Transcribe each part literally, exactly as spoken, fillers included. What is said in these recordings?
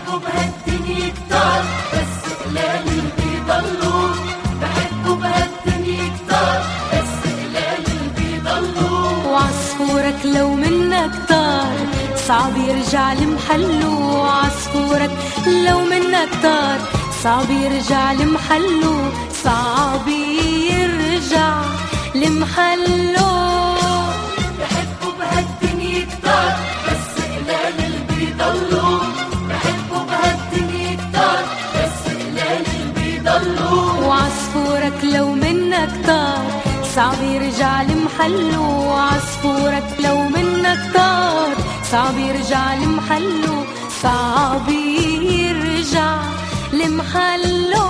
بحبه بهالدنيا كتار بس قلالي بيضلوا، بحبه بهالدنيا كتار بس قلالي بيضلوا. وعصفورك لو منك طار صعب يرجع لمحله، عصفورك لو منك طار صعب يرجع لمحله، صعب يرجع لمحله. بحبه بهالدنيا كتار بس قلالي بيضلوا، بحبه بهالدنيا كتار بس قلالي بيضلوا. وعصفورك لو منك طار صعب يرجع لمحله، عصفورك لو منك طار صعب يرجع لمحله، صعب يرجع لمحله.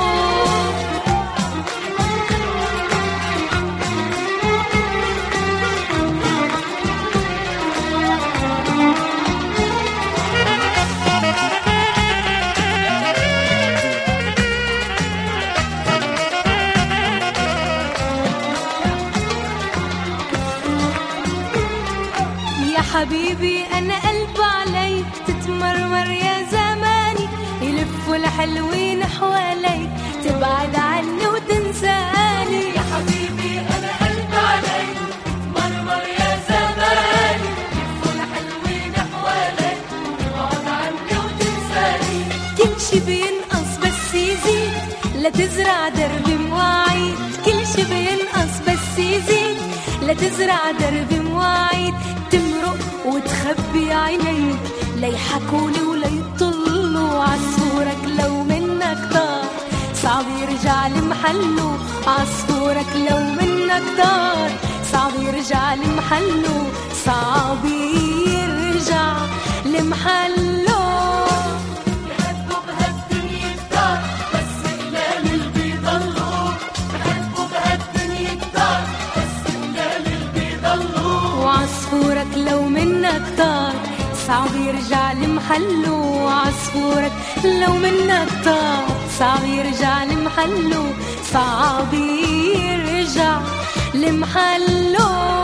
يا حبيبي أنا قلب علي تتمرمر يا زماني، يلفوا الحلوين حوالي تبعد عني وتنساني. يا حبيبي أنا قلب علي تتمرمر يا زماني، يلفوا الحلوين حوالي تبعد عني وتنساني. كل شي بينقص بس يزيد لا تزرع درب مواعيد، كل شي بينقص بس يزيد لا تزرع درب مواعيد، تمرق وتخبي عينيك ليحكولي وليطلوا. عصفورك لو منك طار صعب يرجع لمحله، عصفورك لو منك طار صعب يرجع لمحله، صعب يرجع لمحله. بحبه بهالدنيا كتار بس قلالي بيضلوا، بحبه بهالدنيا كتار بس قلالي بيضلوا. وعصفورك لو منك طار صعب يرجع لمحله، عصفورك لو منك طار صعب يرجع لمحله، صعب يرجع لمحله.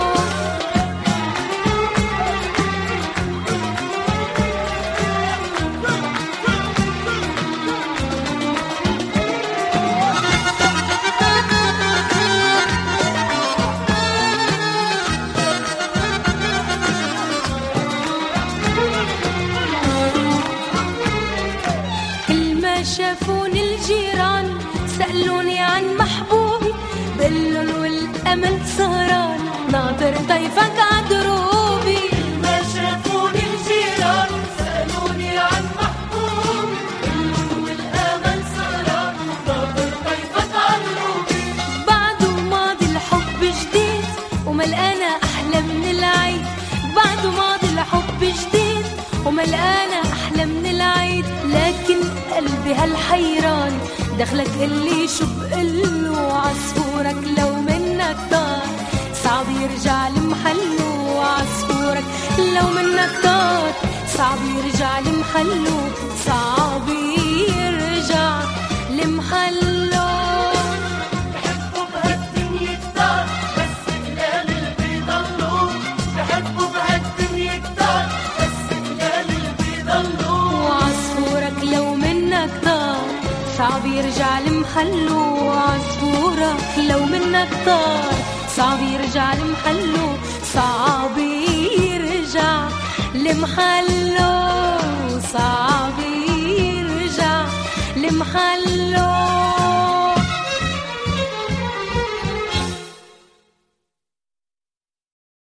شافوني الجيران سألوني عن محبوبي، بقلن والأمل سهران ناطر ضيفك عدروبي. ما شافوني الجيران سألوني عن محبوبي، بقلن والأمل سهران ناطر ضيفك عدروبي. بعده ماضي الحب جديد وملقانا أحلى من العيد، بعده ماضي الحب جديد وملقانا أحلى من العيد، لكن قلبي هالحيران دخلك اللي شو بقله. عصفورك لو منك طار صعب يرجع لمحله، عصفورك لو منك طار صعب يرجع لمحله، صعب يرجع لمحله. بحبه بهالدنيا كتار بس قلالي بيضلوا، بحبه بهالدنيا كتار بس قلالي بيضلوا. وعصفورك لو منك طار صعب يرجع لمحله، عصفورك لو منك طار صعب يرجع لمحله، صعب يرجع لمحله.